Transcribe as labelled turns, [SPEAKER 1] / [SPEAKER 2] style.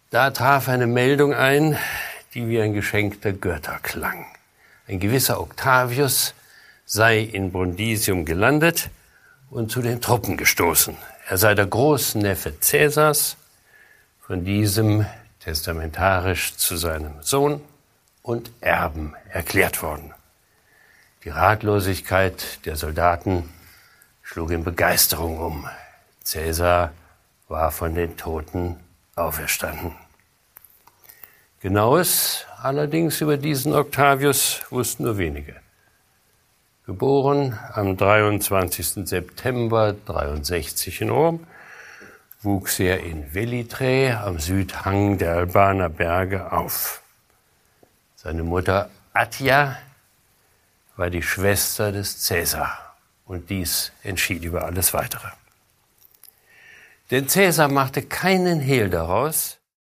[SPEAKER 1] Da traf eine Meldung ein, die wie ein Geschenk der Götter klang. Ein gewisser Octavius sei in Brundisium gelandet und zu den Truppen gestoßen. Er sei der Großneffe Caesars, von diesem testamentarisch zu seinem Sohn und Erben erklärt worden. Die Ratlosigkeit der Soldaten schlug in Begeisterung um. Caesar war von den Toten auferstanden. Genaues allerdings über diesen Octavius wussten nur wenige. Geboren am 23. September 63 in Rom, wuchs er in Velitrae am Südhang der Albaner Berge auf. Seine Mutter Attia war die Schwester des Caesar und dies entschied über alles Weitere. Denn Caesar machte keinen Hehl daraus,